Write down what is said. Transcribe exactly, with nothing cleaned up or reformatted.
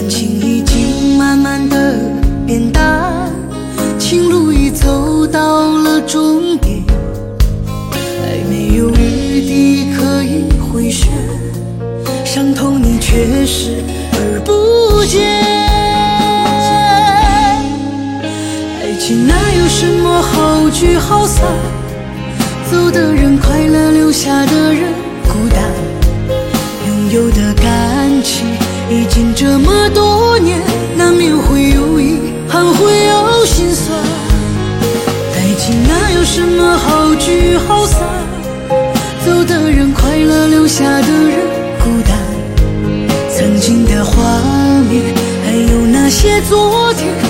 感情已经慢慢的变淡，情路已走到了终点，爱没有余地可以回旋，伤痛你却视而不见。爱情哪有什么好聚好散，走的人快乐，留下的人孤单。拥有的感情已经这么多年，难免会有遗憾，会有心酸。爱情哪有什么好聚好散，走的人快乐，留下的人孤单。曾经的画面，还有那些昨天，